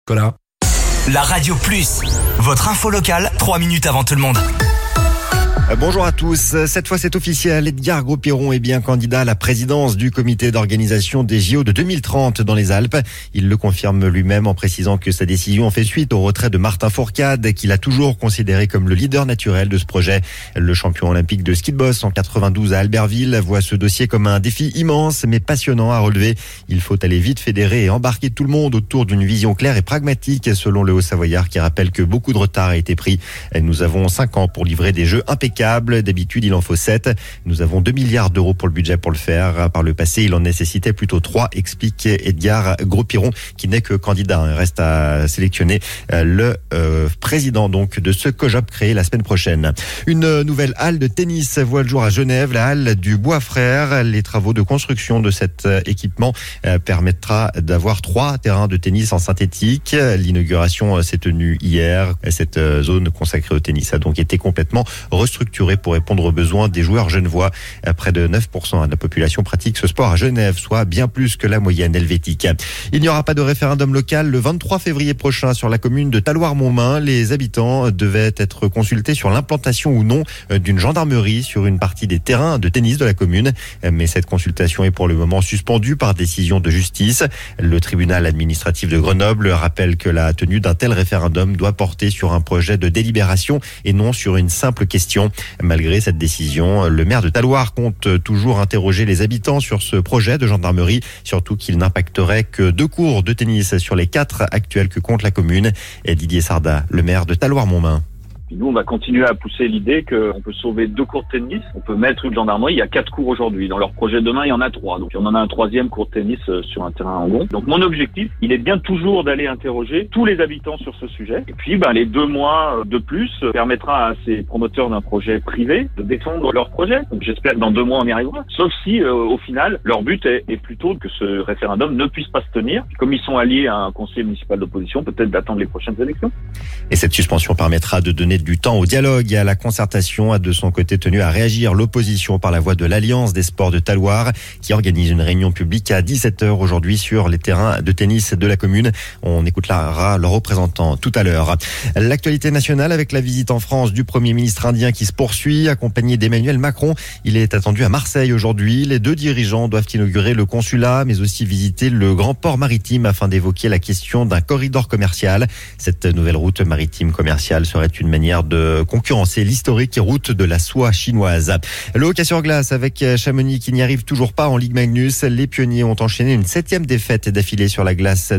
Voilà. La Radio Plus, votre info locale, 3 minutes avant tout le monde. Bonjour à tous. Cette fois, c'est officiel. Edgar Gros-Piron est bien candidat à la présidence du comité d'organisation des JO de 2030 dans les Alpes. Il le confirme lui-même en précisant que sa décision fait suite au retrait de Martin Fourcade, qu'il a toujours considéré comme le leader naturel de ce projet. Le champion olympique de ski de boss en 92 à Albertville voit ce dossier comme un défi immense mais passionnant à relever. Il faut aller vite fédérer et embarquer tout le monde autour d'une vision claire et pragmatique, selon le Haut-Savoyard, qui rappelle que beaucoup de retard a été pris. Nous avons 5 ans pour livrer des jeux impeccables. D'habitude, il en faut 7. Nous avons 2 milliards d'euros pour le budget pour le faire. Par le passé, il en nécessitait plutôt 3, explique Edgar Gros-Piron, qui n'est que candidat. Il reste à sélectionner le président donc de ce COJOP créé la semaine prochaine. Une nouvelle halle de tennis voit le jour à Genève, la halle du Bois Frères. Les travaux de construction de cet équipement permettra d'avoir 3 terrains de tennis en synthétique. L'inauguration s'est tenue hier. Cette zone consacrée au tennis a donc été complètement restructurée pour répondre aux besoins des joueurs genevois. Près de 9% de la population pratique ce sport à Genève, soit bien plus que la moyenne helvétique. Il n'y aura pas de référendum local le 23 février prochain sur la commune de Talloires-Montmain. Les habitants devaient être consultés sur l'implantation ou non d'une gendarmerie sur une partie des terrains de tennis de la commune. Mais cette consultation est pour le moment suspendue par décision de justice. Le tribunal administratif de Grenoble rappelle que la tenue d'un tel référendum doit porter sur un projet de délibération et non sur une simple question. Malgré cette décision, le maire de Talloires compte toujours interroger les habitants sur ce projet de gendarmerie, surtout qu'il n'impacterait que 2 cours de tennis sur les 4 actuels que compte la commune. Et Didier Sarda, le maire de Talloires-Montmain. Nous, on va continuer à pousser l'idée qu'on peut sauver 2 cours de tennis, on peut mettre une gendarmerie. Il y a 4 cours aujourd'hui. Dans leur projet demain, il y en a 3. Donc, on en a un 3e cours de tennis sur un terrain en rond. Donc, mon objectif, il est bien toujours d'aller interroger tous les habitants sur ce sujet. Et puis, les 2 mois de plus permettra à ces promoteurs d'un projet privé de défendre leur projet. Donc, j'espère que dans 2 mois, on y arrivera. Sauf si, au final, leur but est plutôt que ce référendum ne puisse pas se tenir. Comme ils sont alliés à un conseil municipal d'opposition, peut-être d'attendre les prochaines élections. Et cette suspension permettra de donner du temps au dialogue et à la concertation. A de son côté tenu à réagir l'opposition par la voix de l'Alliance des sports de Talloires, qui organise une réunion publique à 17h aujourd'hui sur les terrains de tennis de la commune. On écoutera leurs représentants tout à l'heure. L'actualité nationale avec la visite en France du Premier ministre indien qui se poursuit, accompagné d'Emmanuel Macron. Il est attendu à Marseille aujourd'hui. Les 2 dirigeants doivent inaugurer le consulat, mais aussi visiter le grand port maritime afin d'évoquer la question d'un corridor commercial. Cette nouvelle route maritime commerciale serait une manière de concurrencer l'historique route de la soie chinoise. Le hockey sur glace avec Chamonix qui n'y arrive toujours pas en Ligue Magnus. Les pionniers ont enchaîné une 7e défaite d'affilée sur la glace